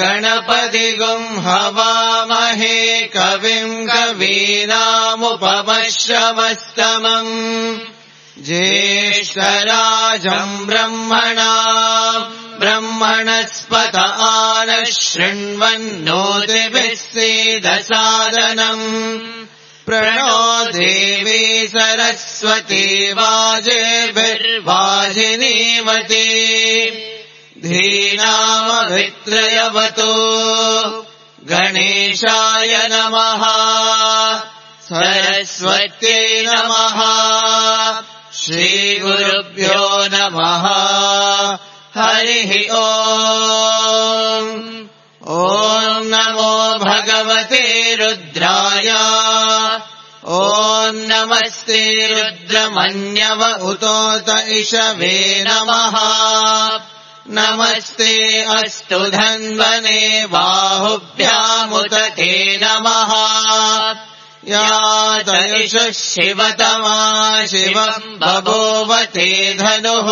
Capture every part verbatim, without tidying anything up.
गणपतिगुं हवामहे कविं कवीनामुपमश्रवस्तमम् ज्येष्ठराजम् ब्रह्मणाम् ब्रह्मणस्पत आनः शृण्वन्नोतिभिः सीदसादनम् प्रणो देवी सरस्वती वाजेभिर्वाजिनीवती धीनामभित्रयवतु गणेशाय नमः सरस्वत्यै नमः श्रीगुरुभ्यो नमः हरिः ओम् ॐ नमो भगवते रुद्राय ॐ नमस्ते रुद्रमन्यव उतोत इषवे नमः नमस्ते अस्तु धन्वने बाहुभ्यामुत ते नमः यातयुषः शिवतमा शिवम् बभूव ते धनुः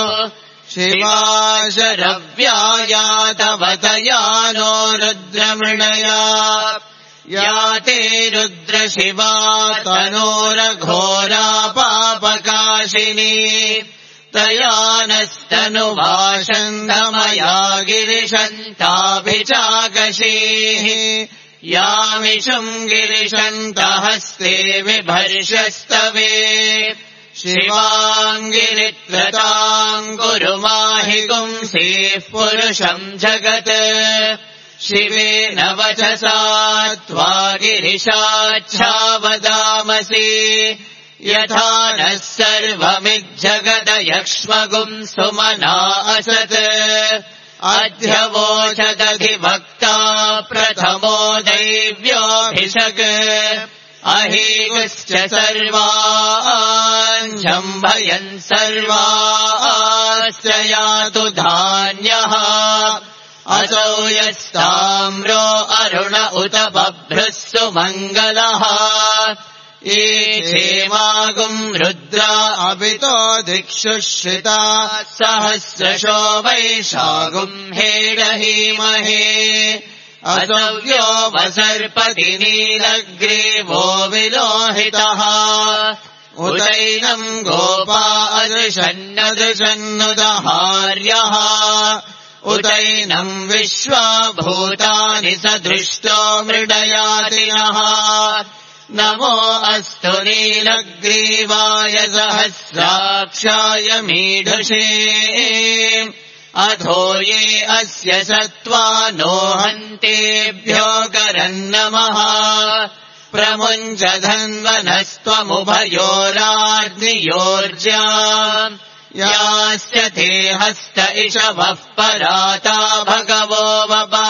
शिवाशरव्यायातवतयानो रुद्रमृणया याते रुद्रशिवा तनोरघोरा पापकाशिनी तया नस्तनुवाशन्दमया गिरिशन्ताभिचाकशीः यामिषुम् गिरिशन्तहस्ते विभर्षस्तवे शिवाङ्गिरित्रताम् कुरु माहि पुंसीः पुरुषम् जगत् शिवेन वचसा त्वा गिरिशाच्छावदामसि यथा नः सर्वमिज्जगदयक्ष्मगुम् सुमना असत् अध्यवोचदधिवक्ता प्रथमो दैव्योऽभिषक् अहीगुश्च सर्वान् जम्भयन् सर्वाश्च यातु धान्यः असौ यस्ताम्रो अरुण उत बभ्रुः सुमङ्गलः ये क्षेमागुम् रुद्रा अभितो दिक्षु श्रिता सहस्रशो वैशागुम् हेडहीमहे असव्यो वसर्पति नीलग्रीवो विलोहितः उदैनम् गोपा अदृशन्नदृशन्नुदहार्यः उदैनम् विश्वा भूतानि सदृष्टो मृडयातिनः नमो अस्तु नीलग्रीवाय सहस्राक्षाय मीढुषे अधो ये अस्य सत्त्वा नो हन्तेभ्यो करन्नमः प्रमुञ्च धन्वनस्त्वमुभयोराग्नियोर्जा यास्य ते हस्त इषवः पराता भगवो वपा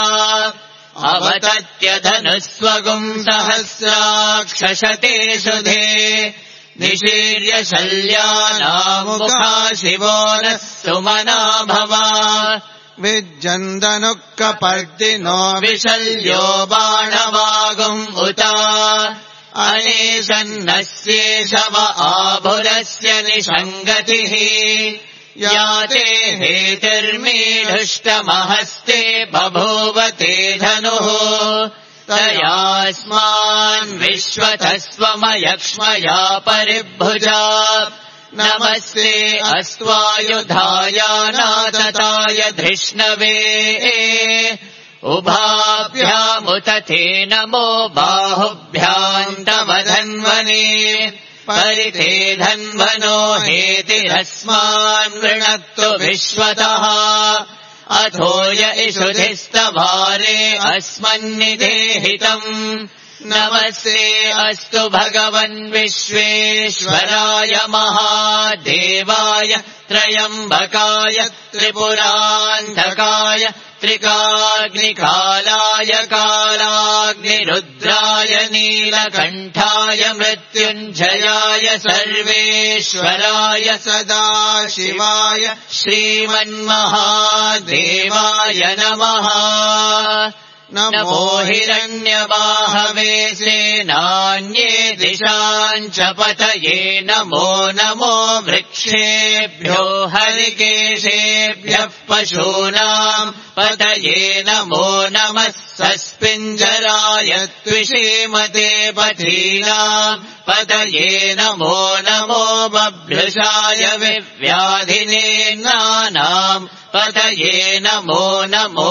अवतत्यधनुस्वगुम् सहस्राक्षशते सुधे निशीर्य शल्यानामुखा शिवो नः सुमना भवा विज्जन्दनुक्कपर्दिनो विशल्यो बाणवागुम् उता अनेशन्नस्येषव आभुरस्य निषङ्गतिः याते हेतिर्मीढुष्टमहस्ते बभूव ते धनुः तयास्मान् विश्वतस्वमयक्ष्मया परिभुजा नमस्ते अस्त्वायुधायानातताय धृष्णवे उभाभ्यामुत ते नमो बाहुभ्याम् तव धन्वने परिते धन्वनो हेतिरस्मान् वृणक्तु विश्वतः अथो य इषुधिस्तभारे अस्मन्निदेहितम् नमस्ते अस्तु भगवन् विश्वेश्वराय महादेवाय त्रयम्बकाय त्रिपुरान्धकाय त्रिकाग्निकालाय कालाग्निरुद्राय नीलकण्ठाय मृत्युञ्जयाय सर्वेश्वराय सदाशिवाय श्रीमन्महादेवाय नमः नमो हिरण्यबाहवे सेनान्ये दिशाञ्च पतये नमो नमो वृक्ष वृक्षेभ्यो हरिकेशेभ्यः पशूनाम् पतये नमो नमः सस्पिञ्जराय त्विषीमते पथीनाम् पतये नमो नमो बभ्रशाय विव्याधिनेनानाम् पतये नमो नमो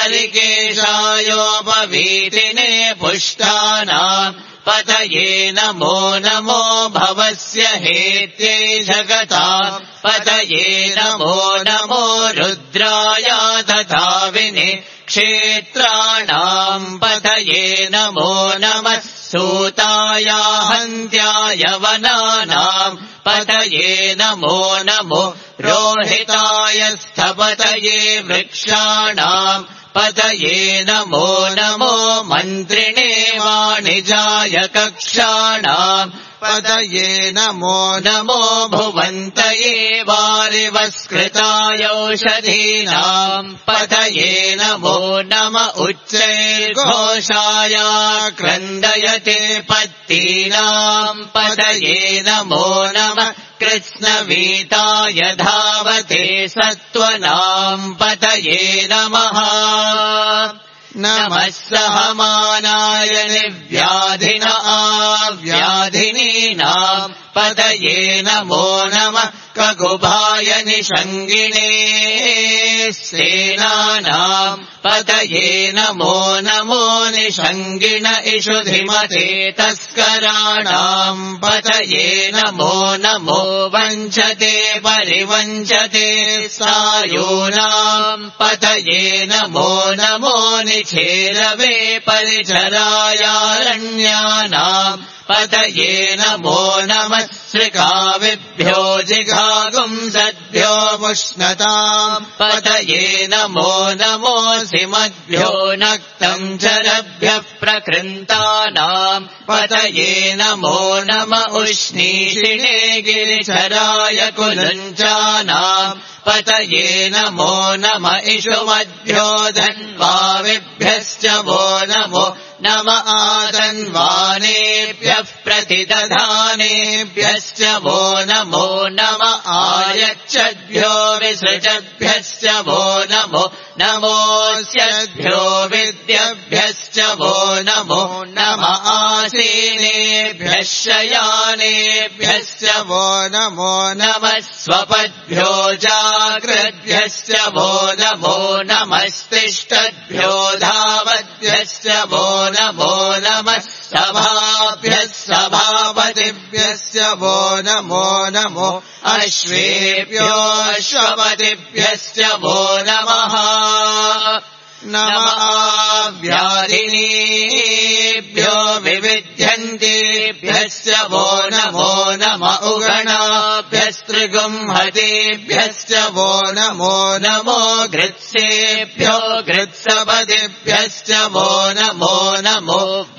हरिकेशायोपवीतिने पुष्टानाम् पतये नमो नमो भवस्य हेत्यै जगताम् पतये नमो नमो रुद्राय तथा विने क्षेत्राणाम् पतये नमो नमः सूताय हन्त्याय वनानाम् पतये नमो नमो रोहिताय स्थपतये वृक्षाणाम् पतये नमो नमो मन्त्रिणे वाणिजाय कक्षाणाम् पतये नमो नमो भुवन्तये वारिवस्कृतायौषधीनाम् पतये नमो नम उच्चैर्घोषाय क्रन्दयते पत्तीनाम् पतये नमो नमः कृत्स्नवीताय धावते सत्त्वनाम् पतये नमः नमः सहमानाय निर्व्याधिन आव्याधिनीनाम् पतये नमो नमः ककुभाय निषङ्गिणे सेनानाम् पतये नमो नमो निषङ्गिण इषुधिमते तस्कराणाम् पतये नमो नमो वञ्चते परिवञ्चते सायूनाम् पतये नमो नमो निछेरवे परिचरायारण्यानाम् पतये नमो नमः श्रिकाविभ्यो जिघागुंसद्भ्यो मुष्णताम् पतये नमो नमो सिमद्भ्यो नक्तम् चरभ्यः प्रकृन्तानाम् पतये नमो नम उष्णीषिणे गिरिचराय कुलञ्चानाम् पतये नमो नम इषुमद्भ्यो धन्वाविभ्यश्च वो नमो नम आदन्वानेभ्यः प्रतिदधानेभ्यश्च वो नमो नम आयच्छद्भ्यो विसृजद्भ्यश्च वो नमो नमोऽस्यद्भ्यो विद्यभ्यश्च वो नमो नम आसीनेभ्यः शयानेभ्यश्च वो नमो नमः स्वपद्भ्यो जाग्रद्भ्यश्च वो नमो नमस्तिष्ठद्भ्यो धावद्भ्यश्च वो नमो नमः सभाभ्यः सभापतिभ्यश्च वो नमो नमो अश्वेभ्यो अश्वपतिभ्यश्च वो नमः नमः व्याधिनीभ्यो विविध्यन्तेभ्यश्च वो नमो नम उगणाभ्यस्त्रिगुंहतेभ्यश्च वो नमो नमो घृत्सेभ्यो घृत्सपतिभ्यश्च वो नमो नमो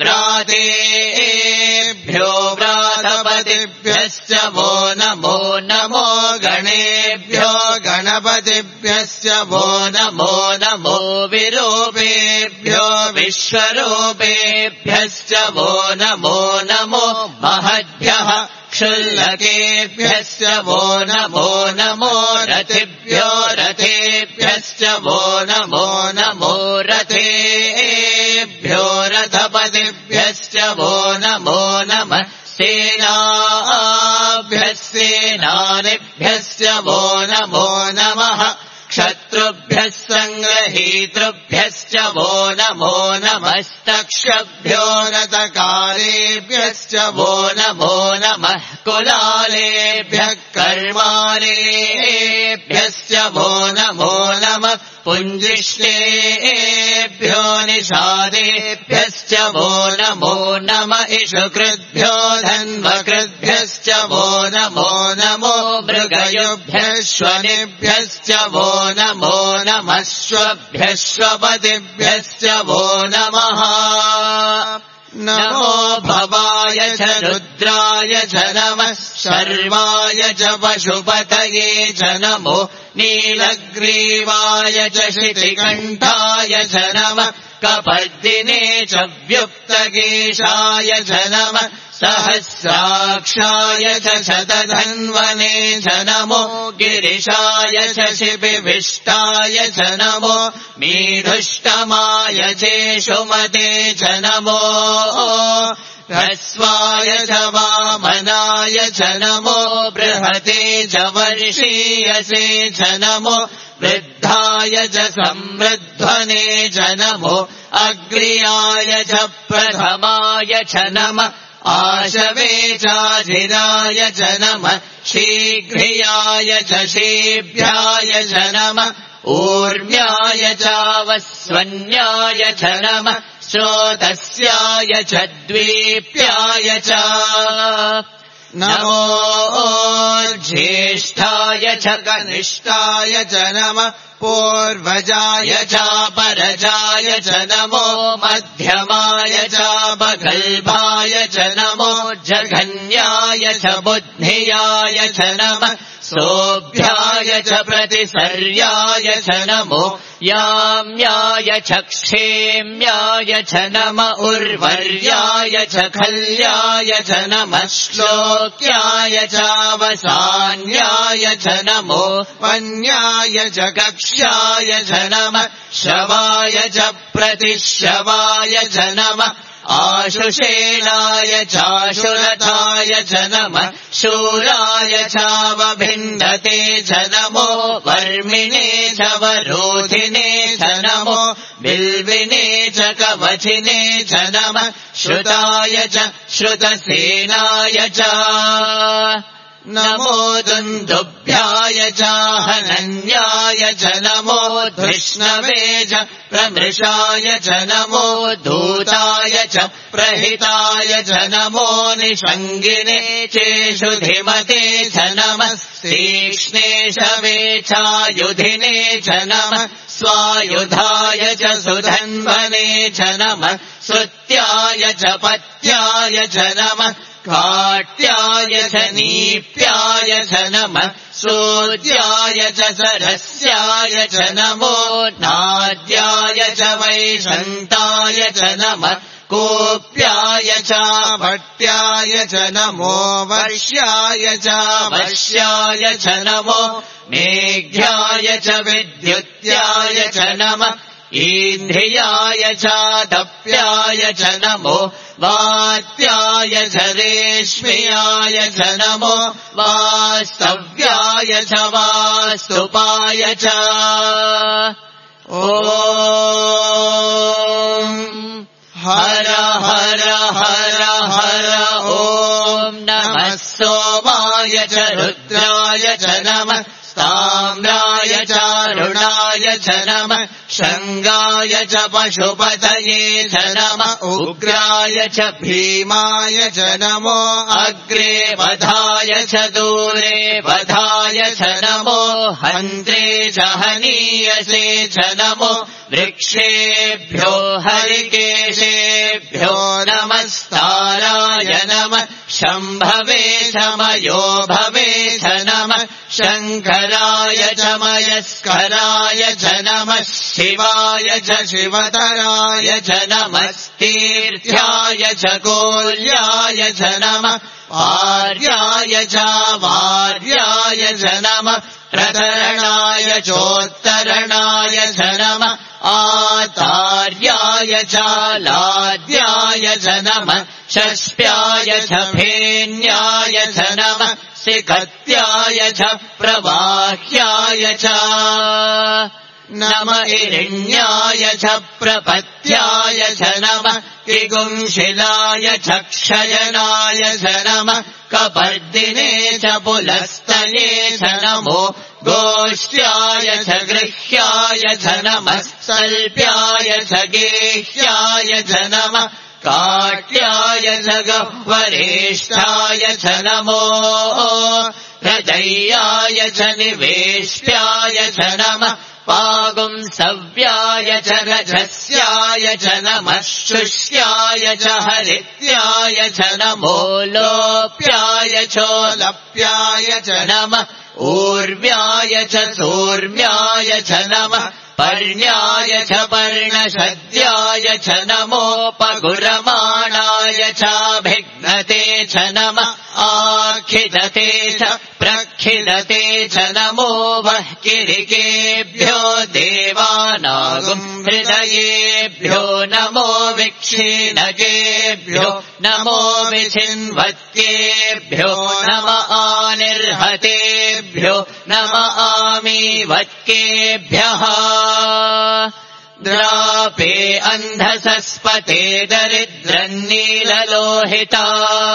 व्रातेभ्यो व्रातपतिभ्यश्च वो नमो नमो गणेभ्यो गणपतिभ्यश्च वो नमो नमो विरूपेभ्यो विश्वरूपेभ्यश्च वो नमो नमो महद्भ्यः क्षुल्लकेभ्यश्च वो नमो नमो रथिभ्यो रथेभ्यश्च वो नमो नमो रथेभ्यो रथपतिभ्यश्च वो नमो नमः सेनाभ्यः सेनानिभ्यश्च वो नमो नमः क्षत्रुभ्यः सङ्ग्रहीतृभ्यश्च वो नमो नमस्तक्षभ्यो रतकारेभ्यश्च वो नमो नमः कुलालेभ्यः कर्मारेभ्यश्च वो नमो नमः पुञ्जिष्टेभ्यो निषादेभ्यश्च वो नमो नम इषुकृद्भ्यो धन्वकृद्भ्यश्च वो नमो नमो मृगयुभ्यश्वनिभ्यश्च वो नमो नमश्वभ्यश्वपतिभ्यश्च वो नमः नमो भवाय इंद्राय च रुद्राय च नमः शर्वाय च पशुपतये च नमो नीलग्रीवाय च शितिकण्ठाय च नमः कपर्दिने च व्युक्तकेशाय च नमः सहस्राक्षाय च शतधन्वने च नमो गिरिशाय च शिबिविष्टाय च नमो मीढुष्टमाय चेषुमते च नमो ह्रस्वाय च वामनाय च नमो बृहते च वर्षीयसे च नमो वृद्धाय च संवृध्वने च नमो अग्र्याय च प्रथमाय च नमः आशवे चाधिराय च नमः शीघ्रियाय च शीभ्याय च नमः ऊर्म्याय चावस्वन्याय च नमः श्रोतस्याय च द्वीप्याय च नमो ज्येष्ठाय च कनिष्ठाय च नमः पूर्वजाय चापरजाय च नमो मध्यमाय चापगल्भाय च नमो जघन्याय च बुद्धियाय च नमः सोऽभ्याय च प्रतिसर्याय च नमो याम्याय च क्षेम्याय च नम उर्वर्याय च खल्याय च नमः श्लोक्याय चावसान्याय च नमो वन्याय च कक्ष्याय च नमः शवाय च प्रतिशवाय च नमः आशुषेणाय चाशुरथाय च नमः शूराय चावभिन्नते च नमो वर्मिणे च वरोधिने च नमो बिल्विने च कवचिने च नमः श्रुताय च श्रुतसेनाय च नमो दुन्दुभ्याय चाहनन्याय च नमो धृष्णवे च प्रमृषाय च नमो धूताय च प्रहिताय च नमो निषङ्गिने चेषुधिमते च नमः तीक्ष्णे शवे चायुधिने च नमः स्वायुधाय च सुधन्वने च नमः श्रुत्याय च पत्याय च नमः काट्याय च नीप्याय च नमः सोद्याय च सरस्याय च नमो नाद्याय च वैशन्ताय च नमः कोप्याय च भट्याय च नमो वर्ष्याय च वश्याय च नमो मेघ्याय च विद्युत्याय च नमः ईन्द्रियाय च तप्याय च नमो वात्याय च रेश्म्याय च नमो वास्तव्याय च वास्तुपाय च ॐ हर हर हर हर ॐ नमः सोमाय च रुद्राय च नमः ताम्राय चारुणाय च नमः शङ्गाय च पशुपतये च नमः उग्राय च भीमाय च नमो अग्रे वधाय च दूरे वधाय च नमो हन्त्रे च हनीयसे च नमो वृक्षेभ्यो हरिकेशेभ्यो नमस्ताराय नमः शम्भवे च मयो भवे च नमः शङ्कराय च मयस्कराय च नमः शिवाय च शिवतराय च नमः तीर्थ्याय च कोल्याय च नमः आर्याय च वार्याय च नमः प्रतरणाय चोत्तरणाय च नमः आतार्याय च लाद्याय च नमः षष्ट्याय च फेन्याय च नमः सिकत्याय च प्रवाह्याय च नम इरिण्याय च प्रपत्याय च नमः किगुंशिलाय च क्षयनाय च नमः कपर्दिने च पुलस्तये च नमो गोष्ट्याय च गृह्याय च नमः सल्प्याय च गेह्याय च नमः काट्याय च गह्वरेष्ठाय च नमो हृदयाय च निवेष्ट्याय च नमः पागुं सव्याय च रजस्याय च नमः शुष्याय च हरित्याय च नमो लोप्याय चोलप्याय च नमः ऊर्व्याय च सूर्व्याय च नमः पर्ण्याय च पर्णशद्याय च नमोपगुरमाणाय चाभिघ्नते च नमः आखिदते च प्रखिदते च नमो वः किरिकेभ्यो देवानागुं हृदयेभ्यो नमो विक्षीणकेभ्यो नमो विचिन्वत्केभ्यो नम आनिर्हतेभ्यो नम आमीवत्केभ्यः द्रापे अन्धसस्पते दरिद्रन्नीललोहिता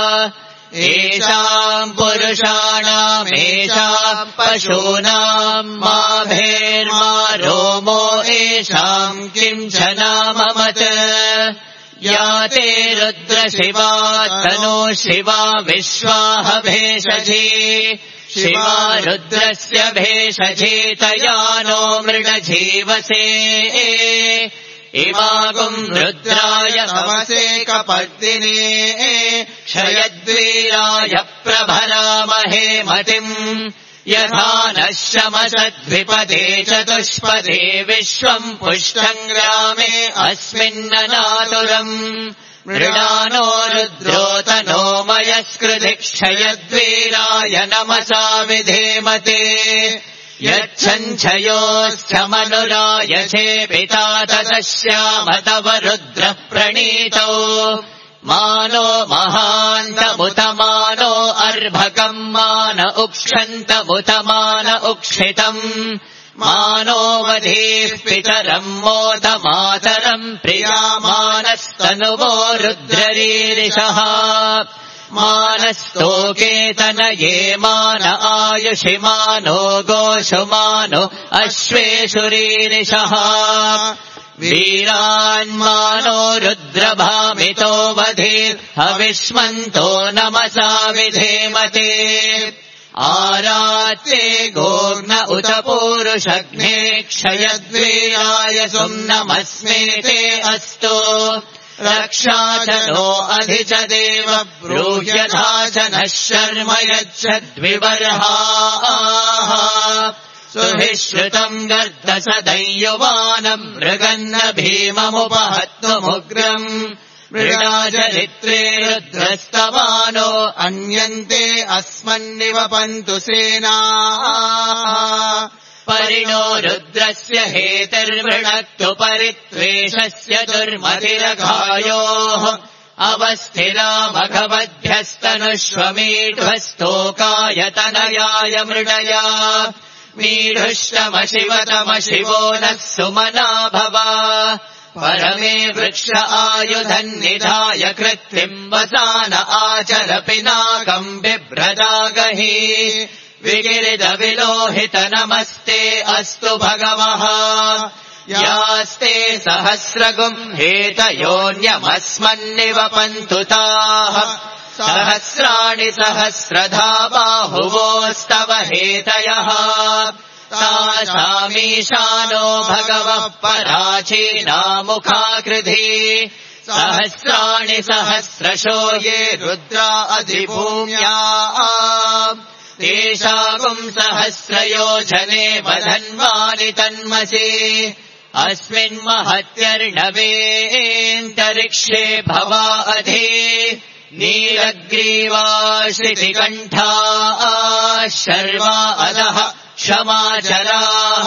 येषाम् पुरुषाणामेषाम् पशूनाम् माभेर्मा रोमो येषाम् किञ्चना ममत या ते रुद्रशिवा तनो शिवा विश्वाह भेषजी शिवा रुद्रस्य भेषजीतया नो मृडजीवसे इमागुम् रुद्राय नमसे कपर्दिने क्षयद्वीराय प्रभरामहे मतिम् यथा नः शमसद्विपदे चतुष्पदे विश्वम् पुष्टम् ग्रामे अस्मिन्ननातुरम् मृडानो रुद्रोतनो मयस्कृति क्षयद्वीराय नमसा विधेमते यच्छञ्छयोश्चमनुरायसे पिता तदस्याम तव रुद्रः प्रणीतौ मानो महान्तमुत मानो अर्भकम् मान उक्षन्तमुत मान उक्षितम् मानो वधीः पितरम् मोद मातरम् प्रियामानस्तनुवो रुद्ररीरिषः मानस्तोकेतनये मान आयुषि मानो गोषु मानो अश्वेषु रीरिषः वीरान्मानो रुद्रभामितो वधीर्हविष्मन्तो नमसा विधेमते आरात्ते गोग्न उत पूरुषग्ने क्षयद्वीराय सुम्नमस्मेते अस्तु रक्षा च नो अधि च देव ब्रूह्यथा च नः शर्म यच्छद्विबर्हाः सुभिश्रुतम् गर्दसदंयुवानम् मृगन्न भीममुपहत्तुमुग्रम् मृडाचरित्रे रुद्रस्तवानो अन्यन्ते अस्मन्निवपन्तु सेनाः परिणो रुद्रस्य हेतिर्वृणक्तु परित्वेषस्य दुर्मतिरघायोः अवस्थिरा भगवद्भ्यस्तनुष्वमीढ्वस्तोकायतनयाय मृडया मीढुष्टमशिवतमशिवो नः सुमना भवा परमे वृक्ष आयुधन्निधाय कृत्तिम् वसान आचर पिनाकम् बिभ्रदागहि विगिरिदविलोहित नमस्ते अस्तु भगवः यास्ते सहस्रगुम् हेतयोऽन्यमस्मन्निवपन्तु ताः सहस्राणि सहस्रधा बाहुवोस्तव हेतयः तासामीशानो भगवः पराचीनामुखाकृधि सहस्राणि सहस्रशो ये रुद्रा अधिभूम्या तेषागुम् सहस्रयोजने वधन्वानि तन्मसि अस्मिन्महत्यर्णवेऽन्तरिक्षे भवा अधि नीलग्रीवाश्रितिकण्ठा शर्वा अधः क्षमाचराः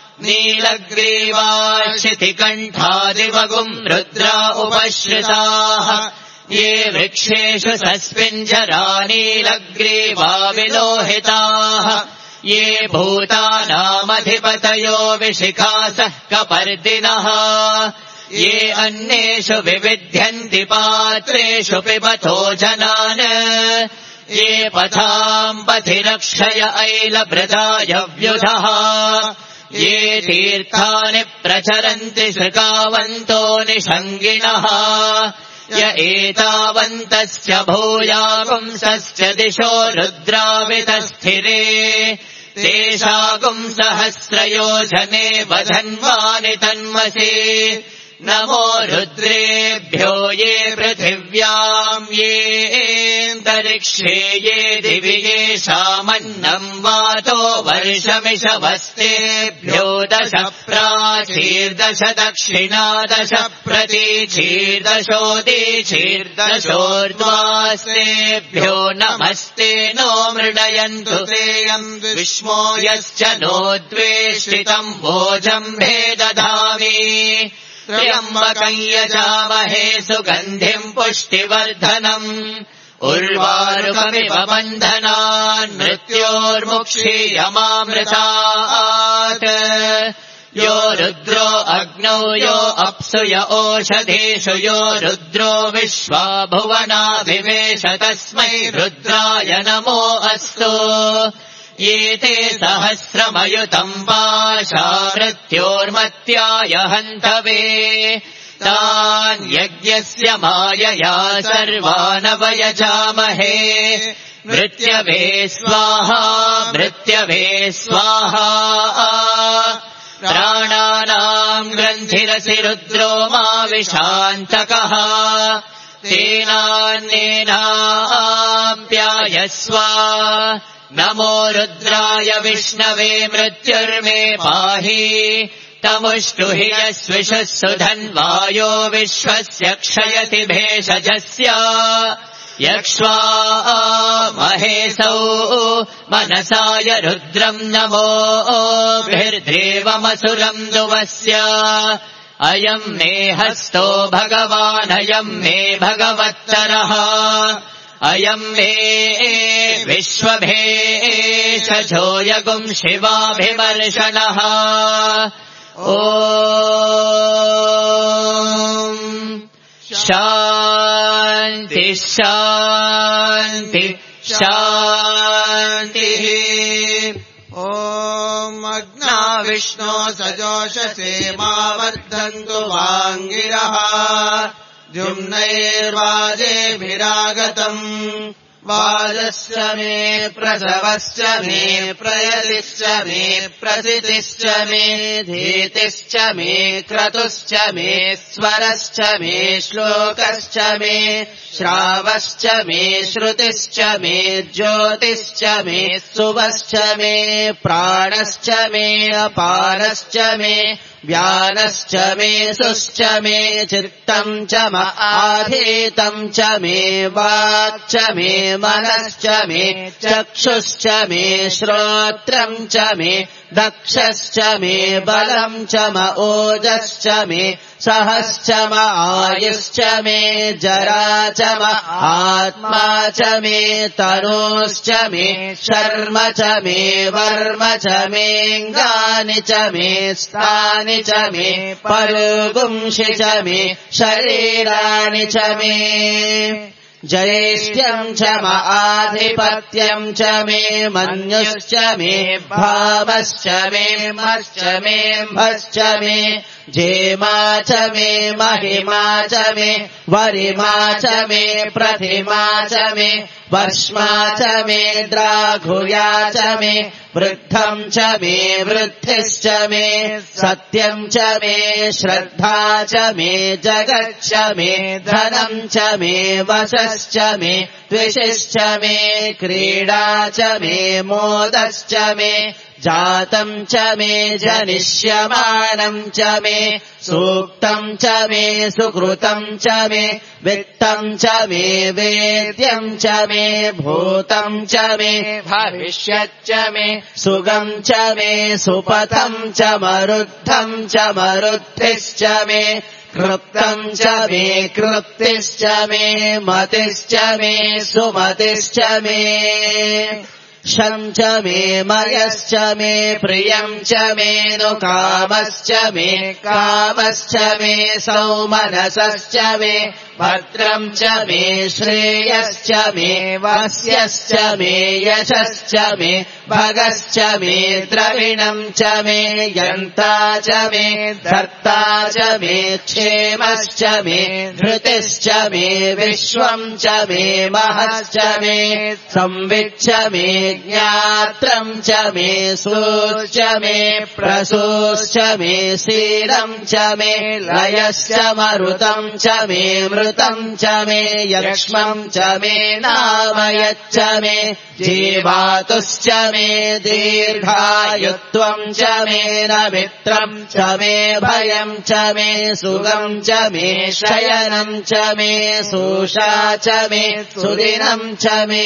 नीलग्रीवाश्रितिकण्ठादिवगुम् रुद्रा उपश्रिताः ये वृक्षेषु सस्मिञ्जरा नीलग्रीवा विलोहिताः ये भूतानामधिपतयो विशिखासः कपर्दिनः ये अन्येषु विविध्यन्ति पात्रेषु पिबतो जनान् ये पथाम् पथि रक्षय ऐलभृतायव्युधः ये तीर्थानि प्रचरन्ति श्रुकावन्तो निषङ्गिणः य एतावन्तस्य भूयापुंसश्च दिशो रुद्रावितस्थिरे तेषागुम् सहस्रयोजने वधन्वानि तन्मसि नमो रुद्रेभ्यो ये पृथिव्याम् येऽन्तरिक्षे ये दिवि येषामन्नम् वातो वर्षमिषवस्तेभ्यो दश प्राचीर्दश दक्षिणा दश प्रतीचीर्दशोदीचीर्दशोर्ध्वास्तेभ्यो नमस्ते नो मृडयन्तु तेयम् विष्मो यश्च नो द्वेष्टितम् भोजम्भे दधामि त्र्यम्बकम् यजामहे सुगन्धिम् पुष्टिवर्धनम् उर्वारुकमिव बन्धनान् मृत्योर्मुक्षीयमामृतात् यो रुद्रो अग्नौ यो अप्सु य ओषधेषु यो रुद्रो विश्वा भुवनाभिवेश तस्मै रुद्राय नमो अस्तु ये ते सहस्रमयुतम् पाशा मृत्योर्मत्याय हन्तवे तान् यज्ञस्य मायया सर्वानवयजामहे मृत्यवे स्वाहा मृत्यवे स्वाहा प्राणानाम् ग्रन्थिरसि रुद्रो मा विशान्तकः तेनान्येनाप्यायस्व नमो रुद्राय विष्णवे मृत्युर्मे पाहि तमुष्टुहि यस्विषः सुधन्वायो विश्वस्य क्षयति भेषजस्य यक्ष्वा महेशौ मनसाय रुद्रम् नमो भिर्देवमसुरम् दुवस्य अयम् मे हस्तो भगवानयम् मे भगवत्तरः अयम् मे विश्वभेषजो यगुम् शिवाभिमर्शनः ॐ शान्ति शान्ति शान्तिः ॐ अग्ना विष्णो सजोषसे मा वर्धन्तु वाङ्गिरः द्युम्नैर्वाजेभिरागतम् वाजश्च मे प्रसवश्च मे प्रयतिश्च मे प्रसितिश्च मे धीतिश्च मे क्रतुश्च मे स्वरश्च मे श्लोकश्च मे श्रावश्च मे श्रुतिश्च मे ज्योतिश्च मे सुवश्च मे प्राणश्च मे अपानश्च मे व्यानश्च मे सुश्च मे चित्तम् च म आधीतम् च मे वाक् मे मनश्च मे चक्षुश्च मे श्रोत्रम् च मे दक्षश्च मे बलम् च म ओजश्च मे सहश्च म आयुश्च मे जरा च म आत्मा च मे तनोश्च मे शर्म च मे वर्म च मेऽङ्गानि च मे स्थानि च मे परुगुंषि च मे शरीराणि च मे जयेष्ठ्यम् च म आधिपत्यम् च मे मन्युश्च मे भावश्च मे मश्च मे भश्च मे जेमा च मे महिमा च मे वरिमा च मे प्रतिमा च मे वर्ष्मा च मे द्राघुर्या च मे वृद्धम् च मे वृद्धिश्च मे सत्यम् च मे श्रद्धा च मे जगच्च मे धनम् च मे वशश्च मे द्विषश्च मे क्रीडा च मे मोदश्च मे जातम् च मे जनिष्यमाणम् च मे सूक्तम् च मे सुकृतम् च मे वित्तम् च मे वेद्यम् च मे भूतम् च मे भविष्यच्च मे सुगम् च मे सुपथम् च मरुद्धम् च मरुद्धिश्च मे कृप्तम् च मे कृप्तिश्च मे मतिश्च मे सुमतिश्च मे शम् च मे मयश्च मे प्रियम् च मे नु कामश्च मे कामश्च मे सौमनसश्च मे भद्रम् च मे श्रेयश्च मे वस्यश्च मे यशश्च मे भगश्च मे द्रविणम् च मे यन्ता च मे धर्ता च मे क्षेमश्च मे धृतिश्च मे विश्वम् च मे महश्च मे संविच्च मे ज्ञात्रम् च मे सूश्च मे प्रसूश्च मे सीरम् च मे लयश्च मरुतम् च मे मृतम् च मे यक्ष्मम् च मे नामयच्च मे जीवातुश्च मे दीर्घायुत्वम् च मे नमित्रम् च मे भयम् च मे सुगम् च मे शयनम् च मे सूषा च मे सुदिनम् च मे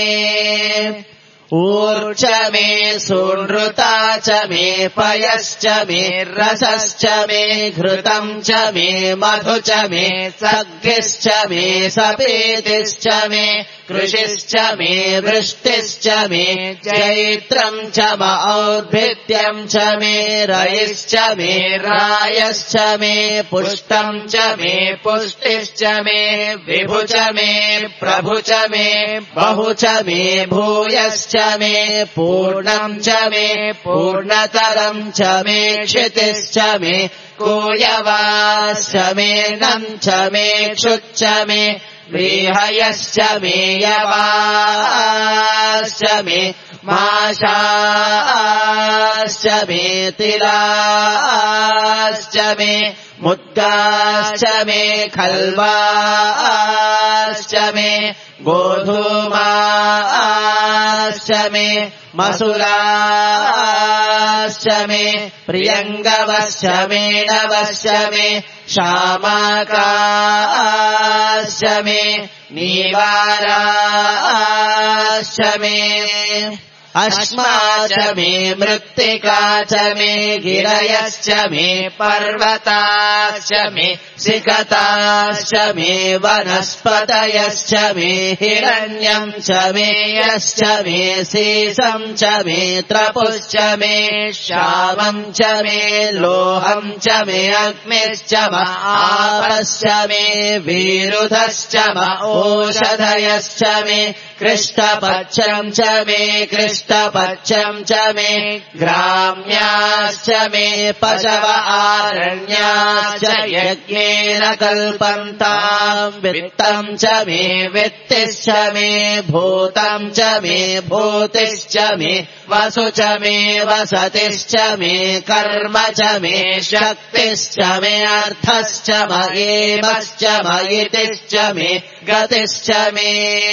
ऊर्च मे सूनृता च मे पयश्च मे रसश्च मे घृतम् च मे मधु च मे सग्गिश्च मे सपेतिश्च मे कृषिश्च मे वृष्टिश्च मे चैत्रम् च म और्भित्यम् च मे रयिश्च मे रायश्च मे पुष्टम् च मे पुष्टिश्च मे विभु च मे प्रभु च मे बहु च मे भूयश्च मे पूर्णम् च मे पूर्णतरम् च मे क्षितिश्च मे कूयवाश्च मे नम् च मे क्षुच्च मे व्रीहयश्च मे यवाश्च मे माशाश्च मे तिलाश्च मे मुद्गाश्च मे खल्वाश्च मे गोधूमाश्च मे मसुराश्च मे प्रियङ्गवश्च मे नवश्च मे शामाकाश्च मे नीवाराश्च मे अश्मा च मे मृत्तिका च मे गिरयश्च मे पर्वताश्च मे सिकताश्च मे वनस्पतयश्च मे हिरण्यम् च मे यश्च मे सीसम् च मे त्रपुश्च मे श्यामम् च मे लोहम् च मे अग्निश्च म आपश्च मे विरुधश्च म ओषधयश्च मे कृष्णपक्षम् च मे कृष्णपक्षम् च मे ग्राम्याश्च मे पशव आरण्याश्च यज्ञेन कल्पन्ताम् वित्तम् च मे वित्तिश्च मे भूतम् च मे भूतिश्च मे वसु च मे वसतिश्च मे कर्म च मे शक्तिश्च मे अर्थश्च म एवश्च म इतिश्च मे गतिश्च मे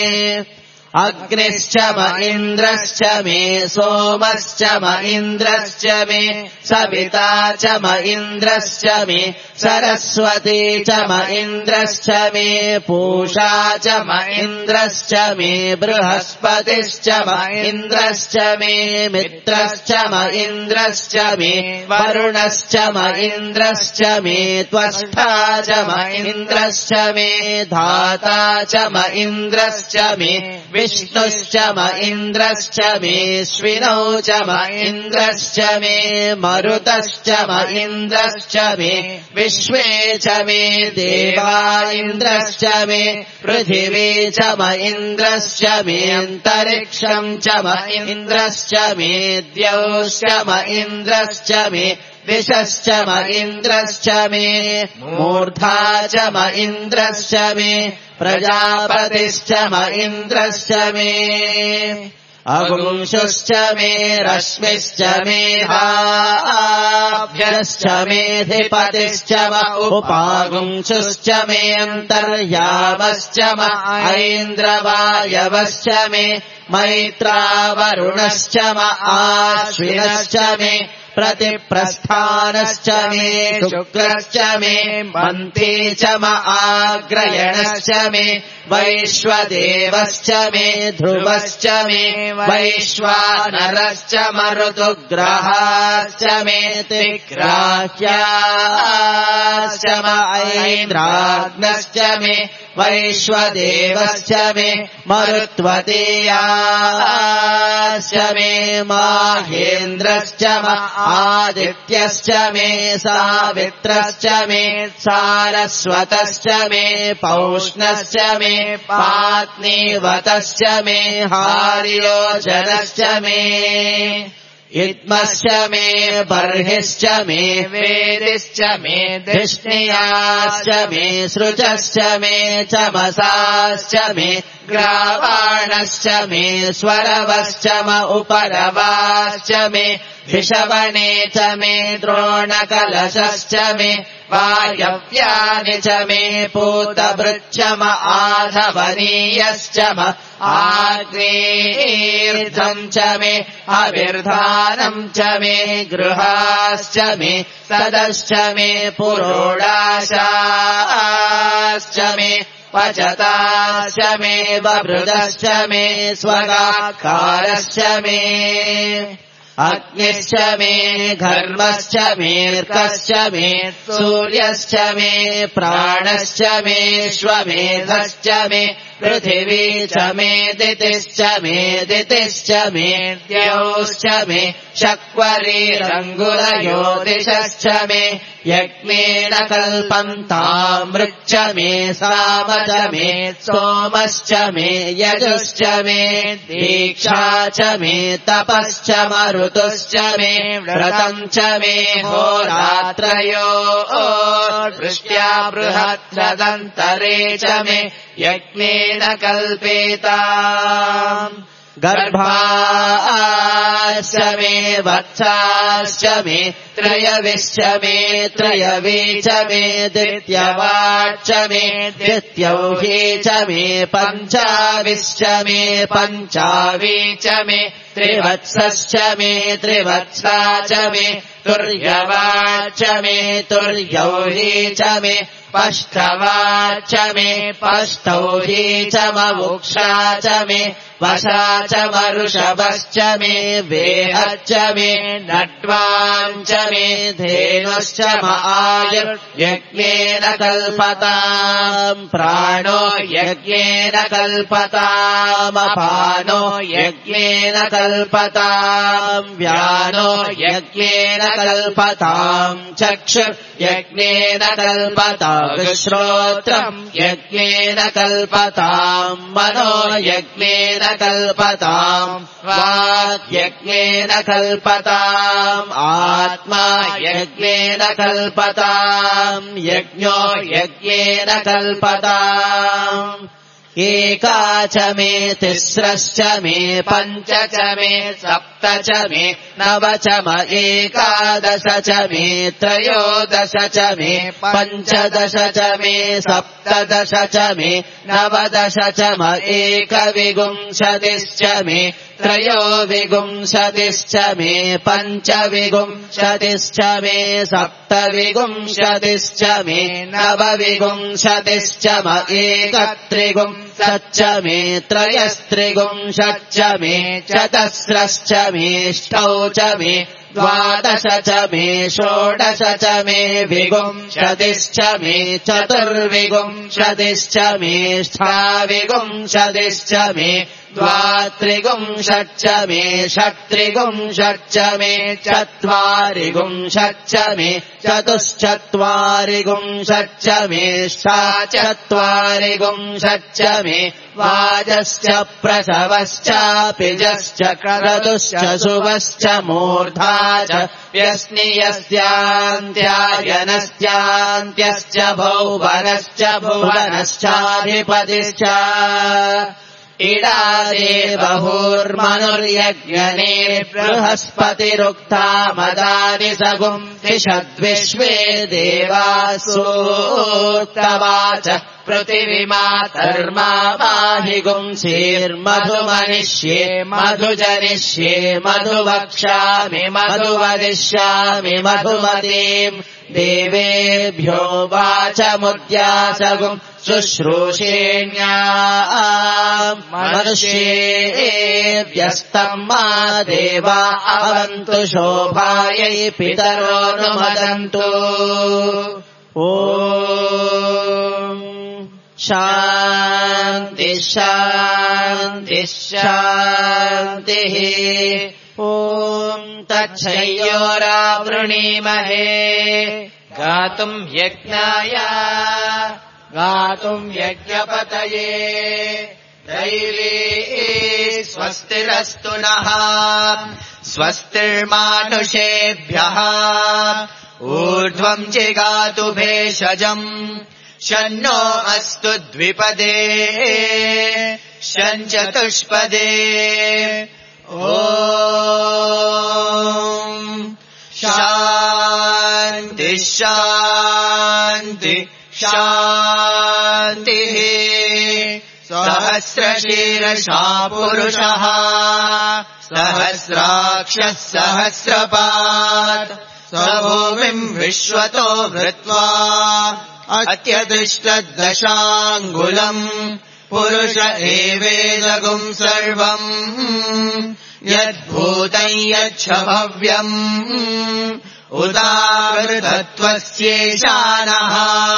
अग्निश्च म इन्द्रश्च मे सोमश्च म इन्द्रश्च मे सविता च म इन्द्रश्च मे सरस्वती च म इन्द्रश्च मे पूषा च म इन्द्रश्च मे बृहस्पतिश्च म इन्द्रश्च मे मित्रश्च म इन्द्रश्च मे वरुणश्च म इन्द्रश्च मे त्वष्टा च म इन्द्रश्च मे धाता च म इन्द्रश्च मे विष्णुश्च म इन्द्रश्च मे श्विनौ च म इन्द्रश्च मे मरुतश्च म इन्द्रश्च मे विश्वे च मे देवा इन्द्रश्च मे पृथिवी च म इन्द्रश्च मे अन्तरिक्षम् च म इन्द्रश्च मे द्यौश्च म इन्द्रश्च मे दिशश्च म इन्द्रश्च मे मूर्धा च म इन्द्रश्च मे प्रजापतिश्च म इन्द्रश्च मे अगुंशुश्च मे रश्मिश्च मे भाभ्यश्च मेऽधिपतिश्च म उपागुंशुश्च मे अन्तर्यामश्च म ऐन्द्रवायवश्च मे मैत्रावरुणश्च म आश्विनश्च मे प्रतिप्रस्थानश्च मे शुक्रश्च मे मन्ती च म आग्रयणश्च मे वैश्वदेवश्च मे ध्रुवश्च मे वैश्वानरश्च मरुतुग्रहाश्च मे तिग्राह्याश्च म ऐन्द्राग्नश्च मे वैश्वदेवश्च मे मरुत्वतीयाश्च मे माहेन्द्रश्च म आदित्यश्च मे सावित्रश्च मे सारस्वतश्च मे पौष्णश्च मे पात्नीवतश्च मे हार्योजनश्च मे इद्मश्च मे बर्हिश्च मे वेदिश्च मे धिष्णियाश्च मे सृजश्च मे चमसाश्च मे ग्रावाणश्च मे स्वरवश्च म उपरवाश्च मे भिषवणे च मे द्रोणकलशश्च मे वायव्यानि च मे पूतभृच्च म आधवनीयश्च म आग्नेयीर्धम् च मे अविर्धानम् च मे गृहाश्च मे सदश्च मे पुरोडाशाश्च मे पचताश्च मे बभृदश्च मे स्वगाकारश्च मे अग्निश्च मे घर्मश्च मेऽर्कश्च मे सूर्यश्च मे प्राणश्च मे श्वमेधश्च मे पृथिवी च मे दितिश्च मे दितिश्च मे द्यौश्च मे शक्वरीरङ्गुलयोदिशश्च मे यज्ञेन कल्पन्तामृच्च मे साम च मे सोमश्च मे यजुश्च मे दीक्षा च मे तपश्च मरुतुश्च मे व्रतम् च मे होरात्रयो वृष्ट्या बृहत्सदन्तरे च मे यज्ञेन कल्पेता गर्भाश्च मे वत्साश्च मे त्रयविश्च मे त्रयवी च मे द्वितीयवाच्च मे द्वितीयौही च मे पञ्चाविश्च मे पञ्चावी च मे त्रिवत्सश्च मे त्रिवत्सा च मे तुर्यवाच्च मे तुर्यौही च मे पष्ठवाच्च मे पष्ठौही च ममुक्षा च मे वशा च मरुषभश्च मे वेहच्च मे नट्वाञ्च मे धेनुश्च म आयुर्यज्ञेन कल्पताम् प्राणो यज्ञेन कल्पतामपानो यज्ञेन कल्पताम् व्यानो यज्ञेन कल्पताम् चक्षुर्यज्ञेन कल्पताम् श्रोत्रम् यज्ञेन कल्पताम् मनो यज्ञेन कल्पताम् वाक् यज्ञेन कल्पताम् आत्मा यज्ञेन कल्पताम् यज्ञो यज्ञेन कल्पताम् एका च मे तिस्रश्च मे पञ्च च मे सप्त च मे नव च म एकादश च मे त्रयोदश च मे पञ्चदश च मे सप्तदश च मे नवदश च म एकविंशतिश्च मे त्रयोविंशतिश्च मे पञ्चविंशतिश्च मे सप्तविंशतिश्च मे नवविंशतिश्च म एकत्रिंशच्च मे त्रयस्त्रिंशच्च मे चतस्रश्च मेष्टौ च मे द्वादश च मे षोडश च मे विंशतिश्च मे चतुर्विंशतिश्च मेष्ठाविंशतिश्च मे द्वात्रिंशच्च मे षट्त्रिंशच्च मे चत्वारिंशच्च मे चतुश्चत्वारिंशच्च मेष्ठाचत्वारिंशच्च मे वाजश्च प्रसवश्चापिजश्च क्रतुश्च शुभश्च मूर्धा च व्यस्नियस्यान्त्यायनस्यान्त्यश्च भौवनश्च भुवनश्चाधिपतिश्च इडादे बहुर्मनुर्यज्ञने बृहस्पतिरुक्ता मदानि सगुम् तिषद्विश्वे देवासूक्तवाच पृथिविमा धर्मा माहि गुंसीर्मधुमनिष्ये मधुजनिष्ये मधुवक्ष्यामि मधुवदिष्यामि मधुमतीम् देवेभ्यो वाचमुद्यासगुम् शुश्रूषेण्याम् मनुष्येभ्यस्तम् मा देवा अवन्तु शोभायै पितरो नुमदन्तु। ओ शान्तिः शान्तिः शान्तिः ॐ तच्छयोरावृणीमहे गातुम् यज्ञाय गातुम् यज्ञपतये दैवी स्वस्तिरस्तु नः स्वस्तिर्मानुषेभ्यः ऊर्ध्वम् जिगातु भेषजम् शन्नो अस्तु द्विपदे शञ्चतुष्पदे ॐ शान्ति शान्ति शान्तिः सहस्रशीर्षा पुरुषः सहस्राक्षः सहस्रपात् स भूमिम् विश्वतो वृत्वा अत्यतिष्ठद्दशाङ्गुलम् पुरुष एवेदगुम् सर्वम् यद्भूतम् यच्छ भव्यम् उदावृतत्वस्येशानः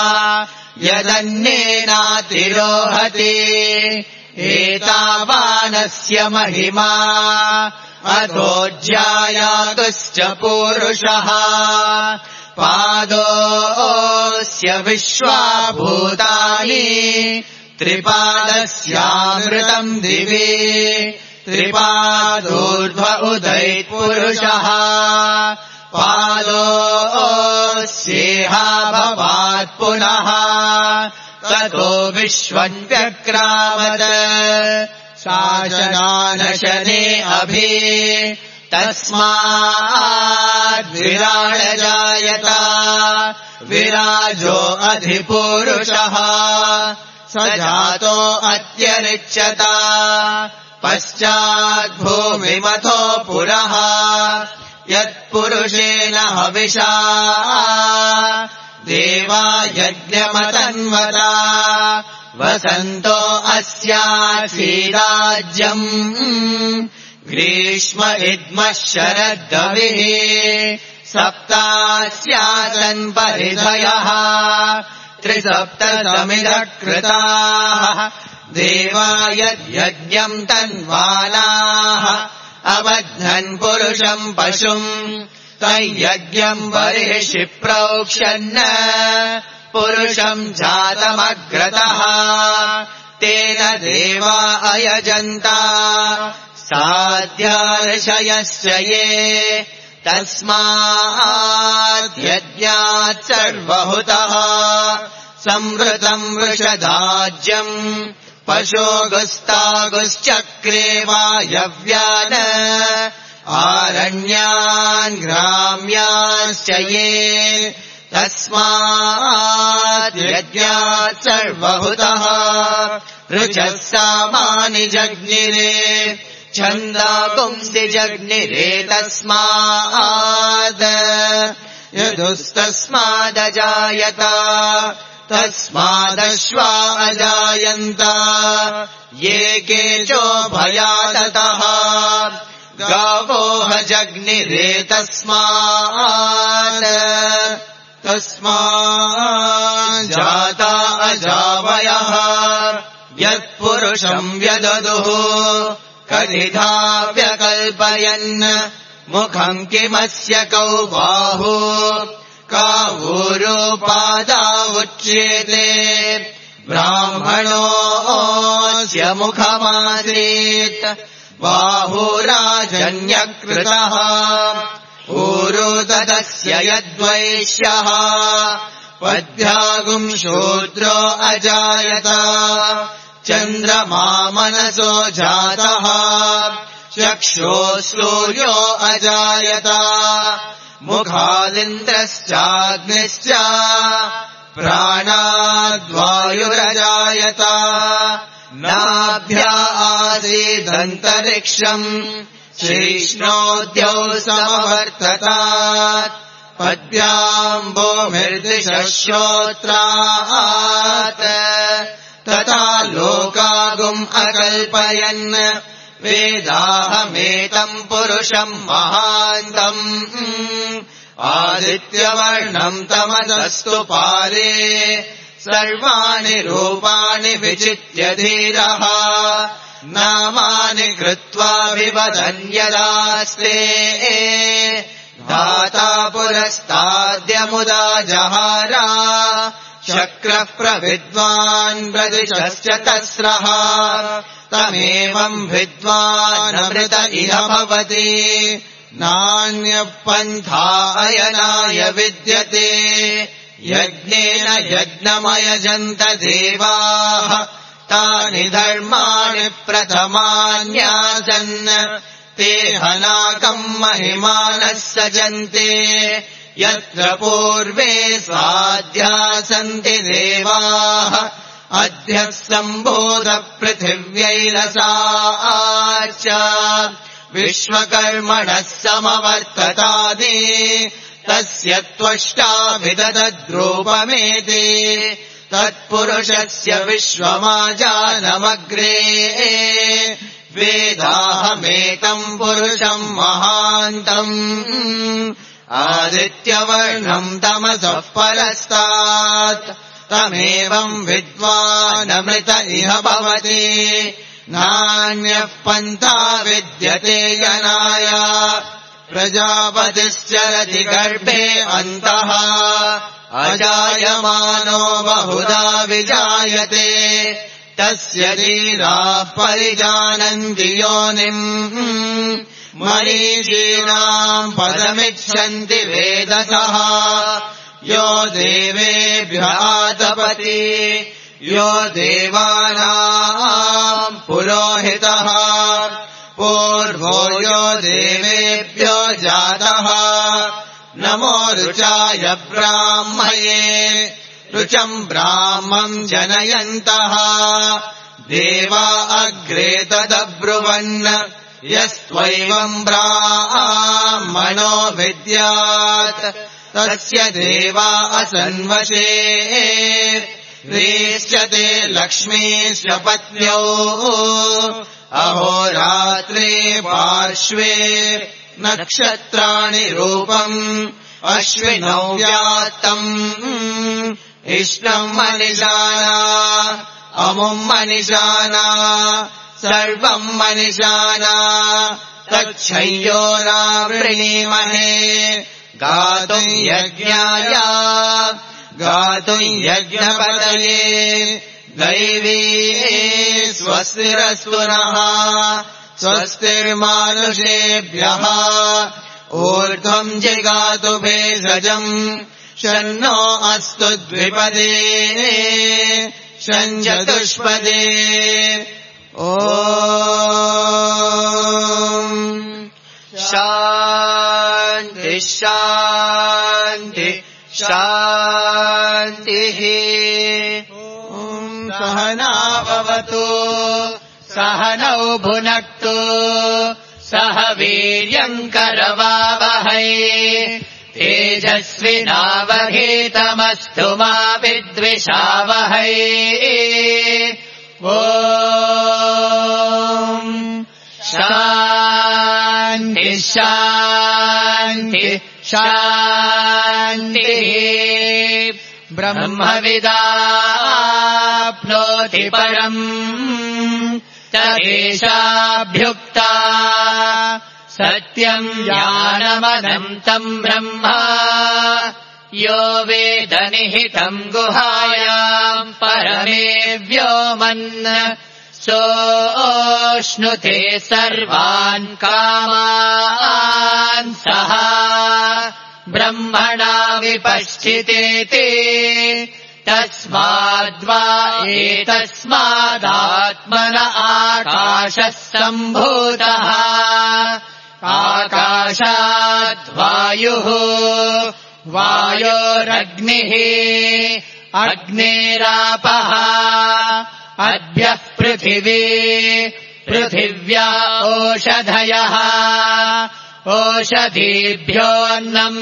यदन्येनातिरोहति एतावानस्य महिमा अधोज्यायातुश्च पूरुषः पादोऽस्य विश्वाभूतानि त्रिपादस्यामृतम् दिवि त्रिपादोर्ध्व उदैत्पुरुषः पादोऽस्येहाभवात् पुनः ततो विश्वम् व्यक्रामद शासनानशने अभि तस्माद्विराडजायत विराजो अधिपूरुषः स जातो अत्यरिच्यत पश्चाद्भूमिमथो पुरः यत्पुरुषेण हविषा देवा यज्ञमतन्वता वसन्तो अस्यासीराज्यम् ग्रीष्म इद्मः शरद्गविः सप्तास्यासन् परिधयः त्रिसप्तसमिधः कृताः देवा यद्यज्ञम् तन्वानाः अबध्नन् पुरुषम् पशुम् तयज्ञम् बर्हिषि प्रोक्षन् पुरुषम् जातमग्रतः तेन देवा अयजन्ता साध्यार्षयश्च ये तस्माद्यज्ञात् सर्वहुतः संवृतम् वृषदाज्यम् पशोगुस्तागुश्चक्रे वायव्यान् आरण्यान् ग्राम्याश्च ये तस्माद्यज्ञात् सर्वहुतः ऋचः सामानि जग्निरे छन्दागुंसि जग्निरे तस्माद् यदुस्तस्मादजायत तस्मादश्वा अजायन्त ये केचो भयाततः गावोह जग्निरे तस्मात् तस्मात् जाता अजावयः यत्पुरुषम् व्यददुः कथिधा व्यकल्पयन् मुखम् किमस्य कौ बाहु कावूरोपादा उच्येते ब्राह्मणोऽस्य मुखमासीत् बाहुराजन्यकृतः ऊरो तदस्य यद्वैश्यः पद्भ्यागुम् शूद्रो अजायत चन्द्रमा मनसो जातः चक्षुः सूर्यो अजायत मुखादिन्द्रश्चाग्निश्च प्राणाद्वायुरजायत नाभ्या आसीदन्तरिक्षम् श्रीष्णोद्यौ समवर्ततात् पद्भ्याम् भूमिर्दिशः श्रोत्रात् तथा लोकागुम् अकल्पयन् वेदाहमेतम् पुरुषम् महान्तम् आदित्यवर्णम् तमसस्तु पारे सर्वाणि रूपाणि विचित्य धीरः नामानि कृत्वा विवदन्यदास्ते दाता पुरस्ताद्यमुदा जहारा शक्रः प्रविद्वान् प्रदिशश्च तस्रः तमेवम् विद्वानमृत इह भवति नान्यः पन्था अयनाय विद्यते यज्ञेन यज्ञमयजन्त देवाः तानि धर्माणि प्रथमान्यासन् ते हनाकम् महिमानः सजन्ते यत्र पूर्वे स्वाध्यासन्ति देवाः अद्यः सम्बोध पृथिव्यैरसाच्च विश्वकर्मणः समवर्ततादि तस्य त्वष्टा विदधद्रूपमेति तत्पुरुषस्य विश्वमाजानमग्रे वेदाहमेतम् पुरुषम् महान्तम् आदित्यवर्णम् तमसः परस्तात् तमेवम् विद्वानमृत इह भवति नान्यः पन्था विद्यते यनाय प्रजापतिश्चरति गर्भे अन्तः अजायमानो बहुधा विजायते तस्य धीराः परिजानन्ति योनिम् मरीचीनाम् पदमिच्छन्ति वेदसः यो देवेभ्यः आतपति यो देवानाम् पुरोहितः पूर्वो यो देवेभ्यो जातः नमो रुचाय ब्राह्मये रुचम् ब्राह्मम् जनयन्तः देवा अग्रे तदब्रुवन् यस्त्वैवम् ब्राह्मणो विद्यात् तस्य देवा असन्वशे ह्रीश्चते लक्ष्मीश्च पत्न्यौ अहोरात्रे पार्श्वे नक्षत्राणि रूपम् अश्विनौ व्यात्तम् इष्टम् मनिषाना अमुम् मनिषाना सर्वम् मनिषाना तच्छयोरावृणीमहे गातुम् यज्ञाय गातुम् यज्ञपतये दैवी स्वस्तिरस्तु नः स्वस्तिर्मानुषेभ्यः ऊर्ध्वम् जिगातु भेषजम् शन्नो अस्तु द्विपदे शञ्चतुष्पदे ॐ शान्ति शान्ति शान्तिः ॐ सहना भवतु सहनौ भुनक्तु सह वीर्यम् करवावहै तेजस्विनावधीतमस्तु मा विद्विषावहै ॐ शान्ति शान्ति शान्तिः ब्रह्मविदाप्नोति परम् तदेशाभ्युक्ता सत्यम् ज्ञानमनन्तम् ब्रह्म यो वेद निहितम् गुहायाम् परमे व्योमन् सोऽश्नुते सर्वान् कामान् सः ब्रह्मणा विपश्चितेति तस्माद्वा एतस्मादात्मन आकाशः सम्भूतः आकाशाद्वायुः वायोरग्निः अग्नेरापः अद्यः पृथिवी पृथिव्या ओषधयः ओषधीभ्योऽन्नम्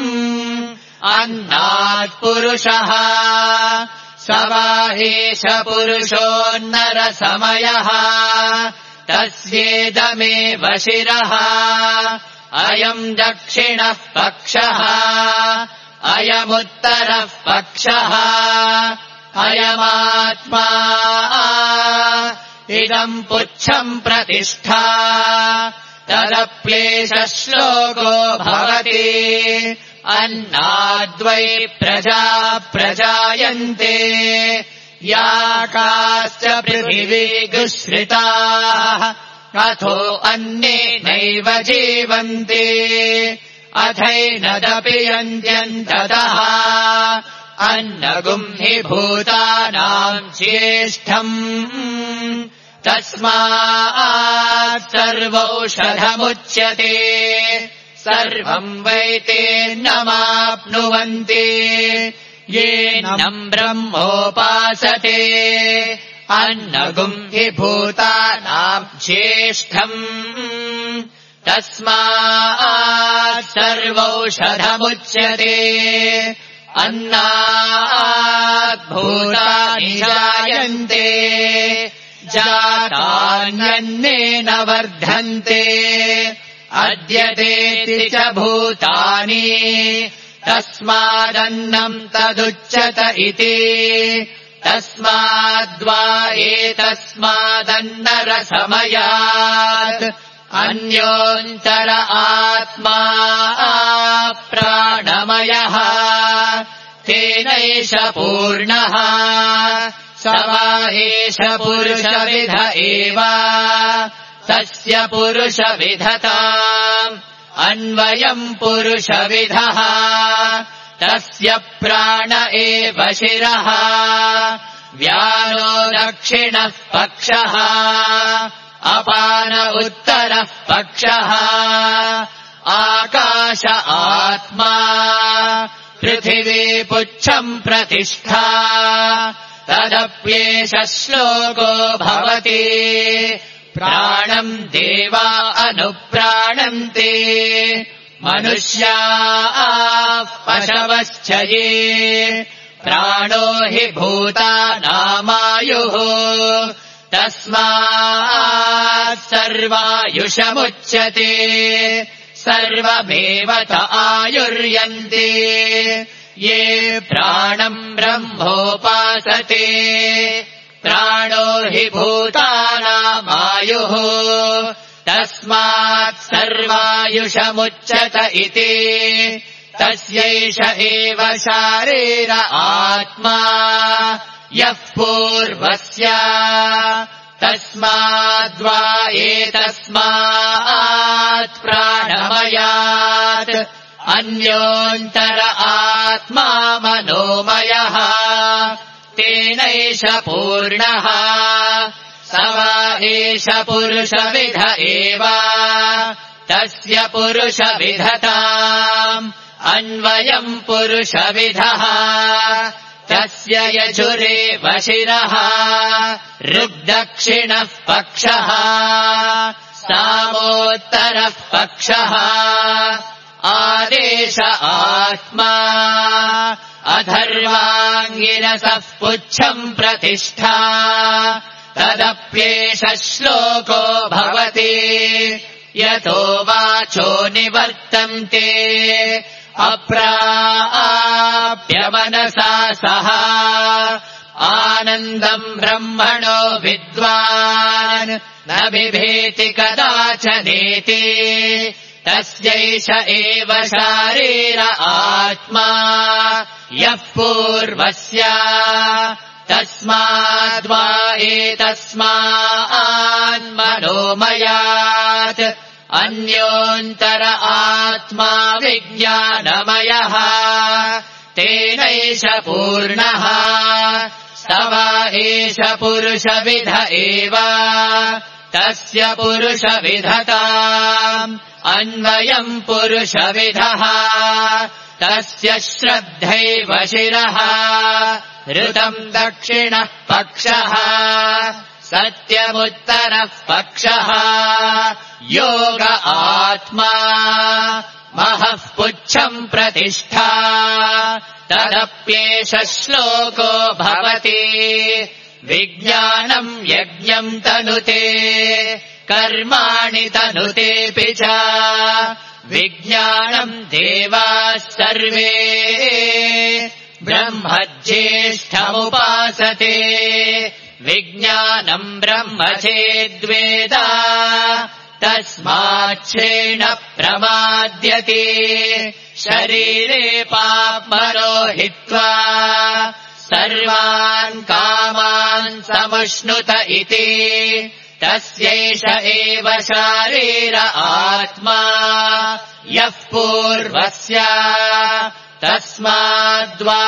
अन्नात् पुरुषः स वा एष पुरुषोन्नरसमयः तस्येदमेव शिरः अयम् दक्षिणः पक्षः अयमुत्तरः पक्षः अयमात्मा इदम् पुच्छम् प्रतिष्ठा तदप्येष श्लोको भवति अन्नाद्वै प्रजा प्रजायन्ते या काश्च पृथिवी दुःश्रिताः अथो अन्ये नैव जीवन्ति अथैनदपि यन्त्यन्ततः अन्नगुम् हि भूतानाम् ज्येष्ठम् तस्मात् सर्वौषधमुच्यते सर्वम् वैतेन्नमाप्नुवन्ति येनम् ब्रह्मोपासते अन्नगुम् हि भूतानाम् ज्येष्ठम् तस्मात् सर्वौषधमुच्यते अन्नात् भूतानि जायन्ते जातान्यन्नेन वर्धन्ते अद्यतेति च भूतानि तस्मादन्नम् तदुच्यत इति तस्माद्वा एतस्मादन्नरसमयात् अन्योऽन्तर आत्मा प्राणमयः तेनैष पूर्णः स वा एष पुरुषविध एव तस्य पुरुषविधताम् अन्वयम् पुरुषविधः तस्य प्राण एव शिरः व्यानो दक्षिणः पक्षः अपान उत्तरः पक्षः आकाश आत्मा पृथिवी पुच्छम् प्रतिष्ठा तदप्येष श्लोको भवति प्राणम् देवा अनुप्राणन्ते मनुष्याः पशवश्च ये प्राणो हि भूतानामायुः तस्मात् सर्वायुषमुच्यते सर्वमेव त आयुर्यन्ते ये प्राणम् ब्रह्मोपासते प्राणो हि भूतानामायुः तस्मात् सर्वायुषमुच्यत इति तस्यैष एव शारीर आत्मा यः पूर्वस्य तस्माद्वा एतस्मात् प्राणमयात् अन्योऽन्तर आत्मा मनोमयः तेनैष पूर्णः स वा एष पुरुषविध एव तस्य पुरुषविधताम् अन्वयम् पुरुषविधः तस्य यजुरेव शिरः ऋग्दक्षिणः पक्षः सामोत्तरः पक्षः आदेश आत्मा अथर्वाङ्गिरसः पुच्छम् प्रतिष्ठा तदप्येष श्लोको भवति यतो वाचो निवर्तन्ते अप्राप्य मनसा सह आनन्दम् ब्रह्मणो विद्वान् न बिभेति कदाचनेति तस्यैष एव शारीर आत्मा यः पूर्वस्य तस्माद्वा एतस्मान्मनोमयात् अन्योऽन्तर आत्मा विज्ञानमयः तेनैष पूर्णः स वा एष पुरुषविध एव तस्य पुरुषविधताम् अन्वयम् पुरुषविधः तस्य श्रद्धैव शिरः ऋतम् दक्षिणः पक्षः सत्यमुत्तरः पक्षः योग आत्मा महः पुच्छम् प्रतिष्ठा तदप्येष श्लोको भवति विज्ञानम् यज्ञम् तनुते कर्माणि तनुतेऽपि च विज्ञानम् देवाः सर्वे ब्रह्मज्येष्ठमुपासते विज्ञानम् ब्रह्म चेद्वेद तस्माच्छ्रेण प्रमाद्यते शरीरे पाप्मनो हित्वा सर्वान् कामान् समुष्णुत इति तस्यैष एव शारीर आत्मा यः पूर्वस्य तस्माद्वा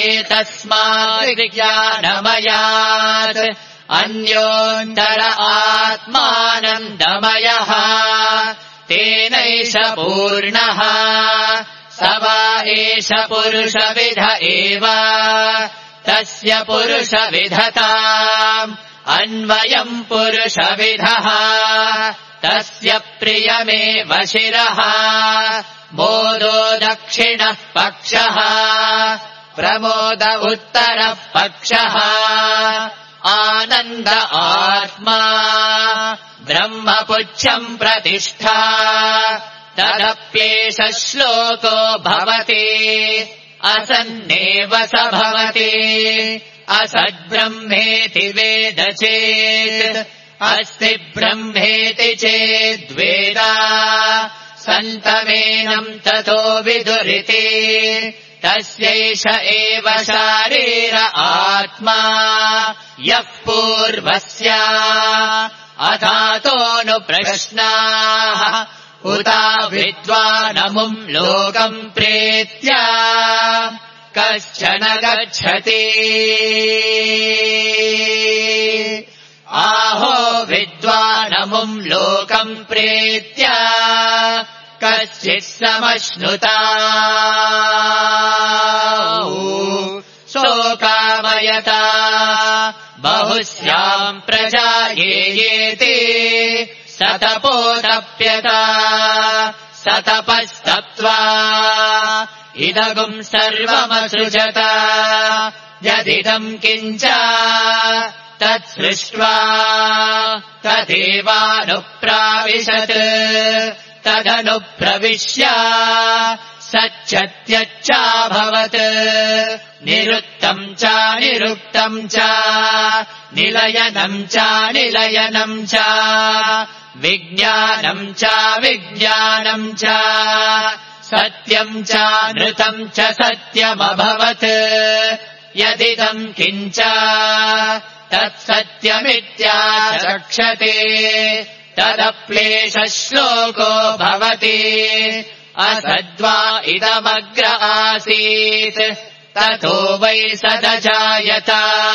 एतस्माद्विज्ञानमयात् अन्योन्तर आत्मानन्दमयः तेनैष पूर्णः स वा एष पुरुषविध एव तस्य पुरुषविधताम् अन्वयम् पुरुषविधः तस्य प्रियमेव शिरः मोदो दक्षिणः पक्षः प्रमोद उत्तरः पक्षः आनन्द आत्मा ब्रह्मपुच्छम् प्रतिष्ठा तदप्येष श्लोको भवति असन्नेव स भवति असद्ब्रह्मेति वेद चेत् अस्ति ब्रह्मेति चेद्वेद सन्तमेनम् ततो विदुरिति तस्यैष एव शारीर आत्मा यः पूर्वस्य अथातो प्रश्नाः उता विद्वानमुम् लोकम् प्रेत्य कश्चन गच्छति आहो विद्वानमुम् लोकम् प्रेत्य कश्चित् समश्नुता शोकामयता बहुस्याम् प्रजा येति सतपोतप्यता सतपस्तप्त्वा इदगुम् सर्वमसृजत यदिदम् किञ्च तत्सृष्ट्वा तदेवानुप्राविशत् तदनुप्रविश्य सच्चत्यच्चाभवत् निरुक्तम् च निरुक्तम् च निलयनम् च निलयनम् च विज्ञानम् च विज्ञानम् च सत्यम् च नृतम् च सत्यमभवत् यदिदम् किञ्च तत्सत्यमित्याचक्षते तदप्लेश श्लोको भवति असद्वा इदमग्र आसीत् ततो वै सदजायत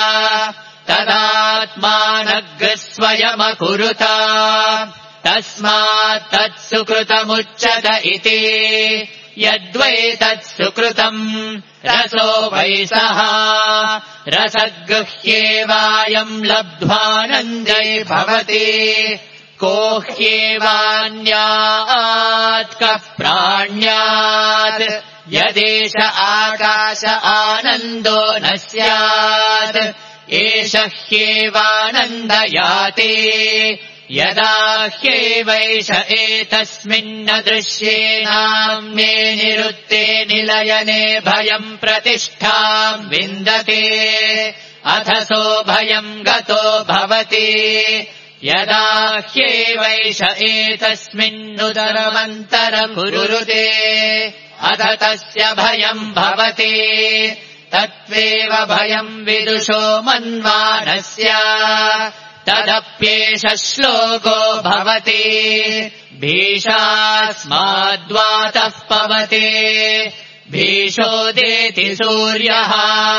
तदात्मानग् स्वयमकुरुत तस्मात् तत्सुकृतमुच्यत इति यद्वै तत्सुकृतम् रसो वै सः रसगृह्येवायम् लब्ध्वानन्दै भवति को ह्येवान्यात् कः प्राण्यात् यदेष आकाश आनन्दो न स्यात् एष ह्येवानन्दयाति यदा ह्येवैष एतस्मिन्न दृश्येनाम्ये निरुक्ते निलयने भयम् प्रतिष्ठाम् विन्दते अथसो भयम् गतो भवति यदा ह्येवैष एतस्मिन्नुदरमन्तरमुरुते अथ तस्य भयम् भवति तत्त्वेव भयम् विदुषो मन्वानस्य तदप्येष श्लोको भवति भीषास्माद्वातः पवते भीषोदेति सूर्यः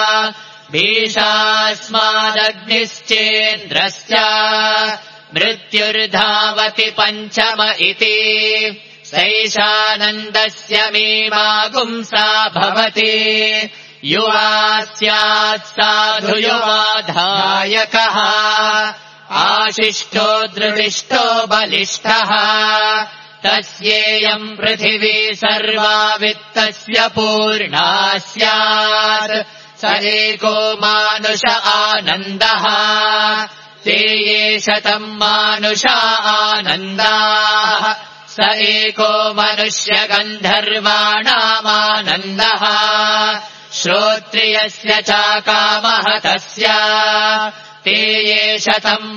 भीषास्मादग्निश्चेन्द्रश्च मृत्युर्धावति पञ्चम इति सैषानन्दस्य मीमागुंसा भवति युवा स्यात् साधु युवाधायकः आशिष्टो दृढिष्टो बलिष्ठः तस्येयम् पृथिवी सर्वा वित्तस्य पूर्णा स्यात् स एको मानुष आनन्दः ते ये शतम् मानुषा आनन्दाः स एको मनुष्यगन्धर्वाणामानन्दः श्रोत्रियस्य चाकामः तस्य ते ये शतम्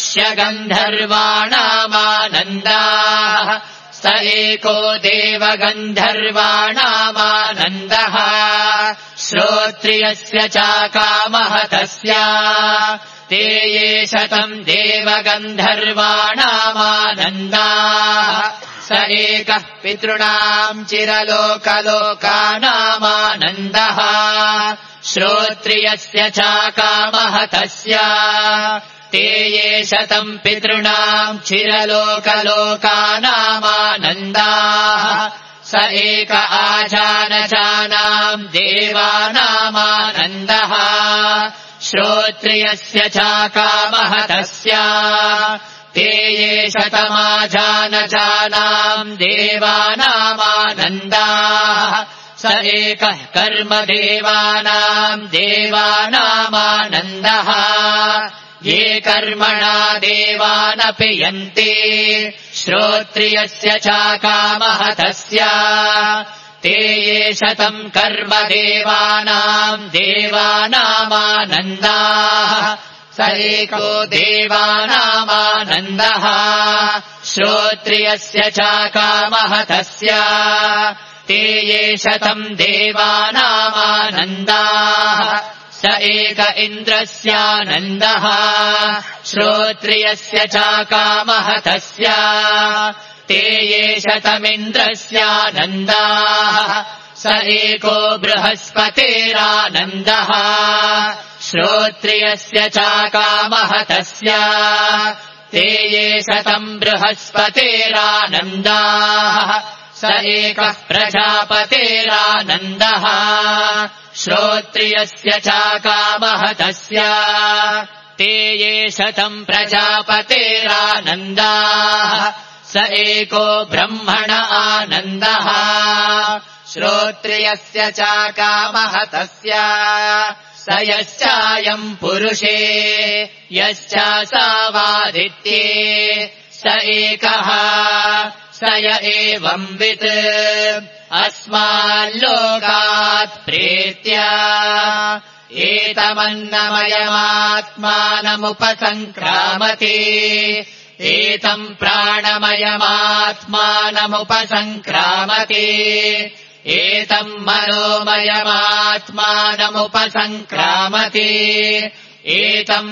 मनुष्यगन्धर्वाणामानन्दाः स एको देवगन्धर्वाणामानन्दः श्रोत्रियस्य चाकामः तस्य ते ये शतम् देवगन्धर्वाणामानन्दाः स एकः पितॄणाम् चिरलोकलोकानामानन्दः श्रोत्रियस्य चाकामः तस्य ते ये शतम् पितॄणाम् चिरलोकलोकानामानन्दाः स एक आजानजानाम् देवानामानन्दः श्रोत्रियस्य चाकामः तस्य ते ये शतमाजानजानाम् देवानामानन्दाः स एकः कर्मदेवानाम् देवानामानन्दः ये कर्मणा देवानपि यन्ति श्रोत्रियस्य चाकामः तस्य ते ये शतम् कर्मदेवानाम् देवानामानन्दाः स एको देवानामानन्दः श्रोत्रियस्य चाकामः तस्य ते ये शतम् देवानामानन्दाः स एक इन्द्रस्यानन्दः श्रोत्रियस्य चाकामः तस्य ते ये शतमिन्द्रस्यानन्दाः स एको बृहस्पतेरानन्दः श्रोत्रियस्य चाकामः तस्य ते ये शतम् बृहस्पतेरानन्दाः स एकः प्रजापतेरानन्दः श्रोत्रियस्य चाकामः तस्य ते ये शतम् प्रजापतेरानन्दाः स एको ब्रह्मण आनन्दः श्रोत्रियस्य चाकामः तस्य स यश्चायम् पुरुषे यश्चासावादित्ये स एकः स य एवंवित् अस्माल्लोकात् प्रेत्य एतमन्नमयमात्मानमुपसङ्क्रामति एतम् प्राणमयमात्मानमुपसङ्क्रामति एतम् मनोमयमात्मानमुपसङ्क्रामति एतम्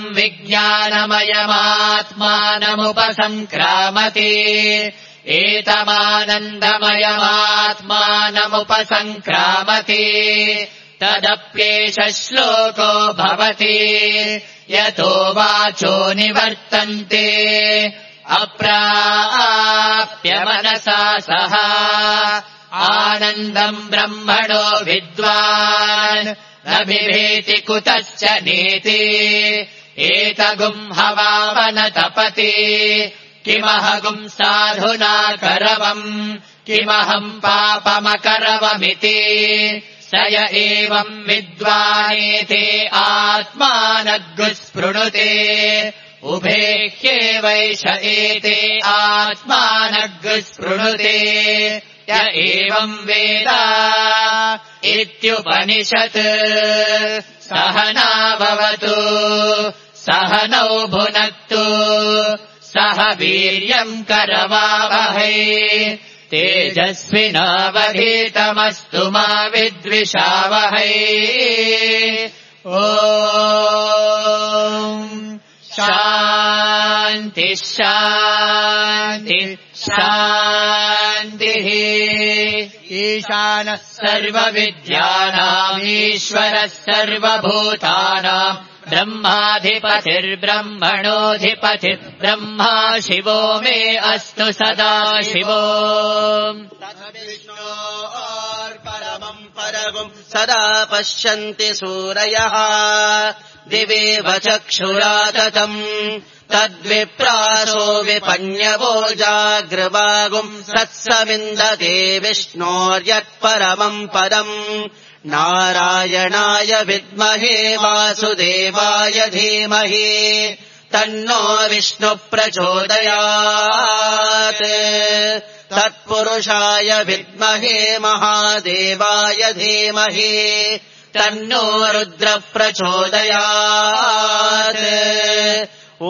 विज्ञानमयमात्मानमुपसङ्क्रामति एतमानन्दमयमात्मानमुपसङ्क्रामति तदप्येष श्लोको भवति यतो वाचो निवर्तन्ते अप्राप्य मनसा सह आनन्दम् ब्रह्मणो विद्वान् न बिभेति कुतश्च नेति एतगुम् हवावन तपति किमहगुम् साधुना करवम् किमहम् पापमकरवमिति स य एवम् विद्वानेते आत्मानग्स्पृणुते उभे ह्येवैष एते आत्मानग्स्पृणुते य एवम् वेद इत्युपनिषत् सहनाववतु सहनौ भुनक्तु सह वीर्यम् करवावहै तेजस्विनावधीतमस्तु मा विद्विषावहै ॐ शान्ति शान्ति शान्तिः ईशानः सर्वविद्यानाम् ईश्वरः सर्वभूतानाम् ब्रह्माधिपतिर्ब्रह्मणोऽधिपतिर्ब्रह्मा शिवो मे अस्तु सदा शिवो परमम् परगुम् सदा पश्यन्ति सूरयः दिवेव चक्षुराततम् तद्विप्रासो विपन्यवो जागृवागुम् सत्सविन्दते विष्णोर्यत्परमम् पदम् नारायणाय विद्महे वासुदेवाय धीमहि तन्नो विष्णुः प्रचोदयात् तत्पुरुषाय विद्महे महादेवाय धीमहि तन्नो रुद्रः प्रचोदयात् ॐ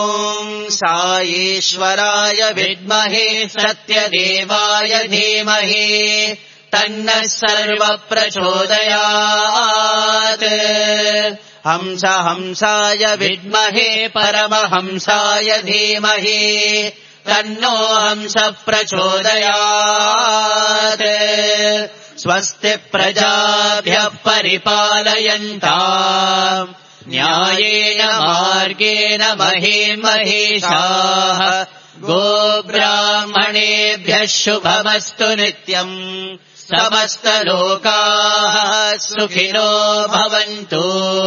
साईश्वराय विद्महे सत्यदेवाय धीमहि तन्नः सर्वः प्रचोदयात् हंस हंसाय विद्महे परमहंसाय धीमहि तन्नो हंसः प्रचोदयात् स्वस्ति प्रजाभ्यः परिपालयन्ताम् न्यायेन मार्गेण महीम् महिषाः गोब्राह्मणेभ्यः शुभमस्तु नित्यम् समस्तलोकाः सुखिनो भवन्तु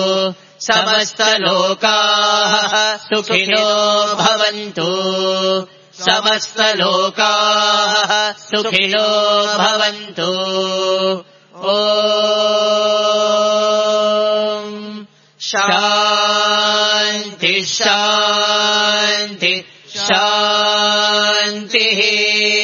समस्तलोकाः सुखिनो भवन्तु समस्तलोकाः सुखिनो भवन्तु ॐ शान्ति शान्ति शान्तिः